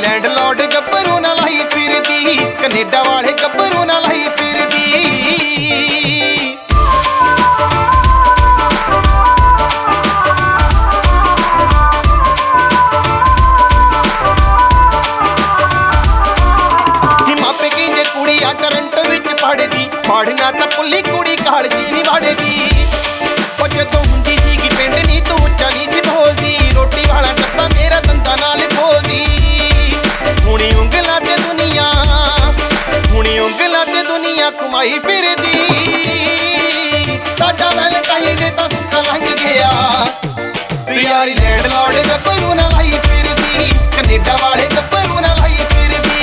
Landlord गब्बरू ना लाई फिरदी, Canada वाले गब्बरू ना लाई फिरदी। मापे कहंदे कुड़ी आ टोरंटो विच पढ़दी, पढ़ना तां पुल्ली कुड़ी कालज नहीं वड़दी। ओ जदों हुंदी सीगी पिंड नी तूं उच्चा नहीं सी बोलदी, रोटी वाला डब्बा मेरा दंदां नाल खोलदी। हुणी उंगलां ते दुनिया घुमाई फिरदी, साडा वैलेंटाइन तां सुक्का लंघ गया। यारी लैंडलॉर्ड गब्बरू ना लाई फिरदी, कनेडा वाले गब्बरू ना लाई फिरदी।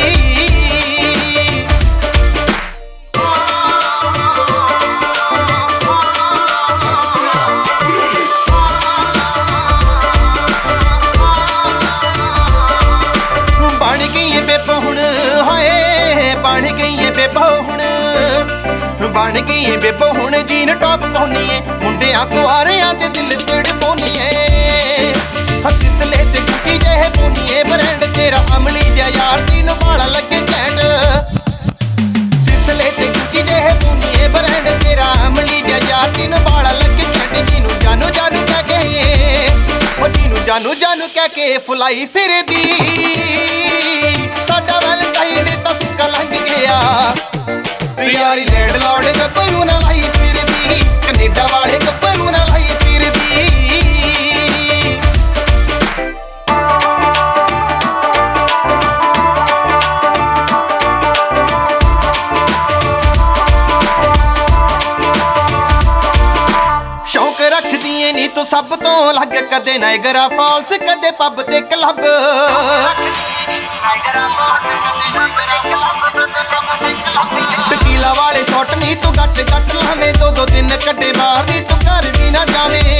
बन गई है बेबो हुण, हाय बन गई है बेबो हुण, बन गई है बेबो हुण। जीन टॉप पाउनी है, मुंडियां कुआरियां ते दिल तड़पाउनी है। हसले ते कुकी जह पोनी है, ब्रांड तेरा अमली जा यार तीनों बाला लगे कैंट। सिसले ते कुकी जह पोनी है, ब्रांड तेरा अमली जा यार तीनों बाला लगे कैंट। जीनू जानू जानू कह के, ओ जीनू जानू जानू कह के फुलाई फिरदी, साडा वैलेंटाइन तां सुक्का लंघ गया। यारी लैंडलॉर्ड गब्बरू ना लाई फिरदी, कनेडा वाले गब्बरू ना लाई फिरदी। शौक रखदी ऐ नी तू सब तो अलग, कदे नायगरा फॉल्स कदे पब ते क्लब। टकीला वाले शॉट नी तू गट गट लावे, दो दो दिन कड्डे बाहर नी तू घर भी ना जावे।